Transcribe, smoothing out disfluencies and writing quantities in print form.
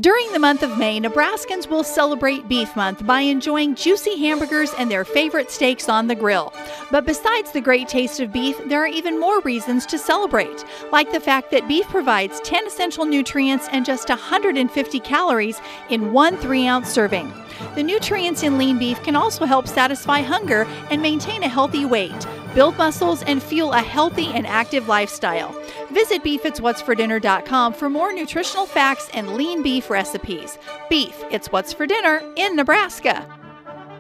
During the month of May, Nebraskans will celebrate Beef Month by enjoying juicy hamburgers and their favorite steaks on the grill. But besides the great taste of beef, there are even more reasons to celebrate, like the fact that beef provides 10 essential nutrients and just 150 calories in one 3-ounce serving. The nutrients in lean beef can also help satisfy hunger and maintain a healthy weight, build muscles, and fuel a healthy and active lifestyle. Visit beefit'swhatsfordinner.com for more nutritional facts and lean beef recipes. Beef, it's what's for dinner in Nebraska.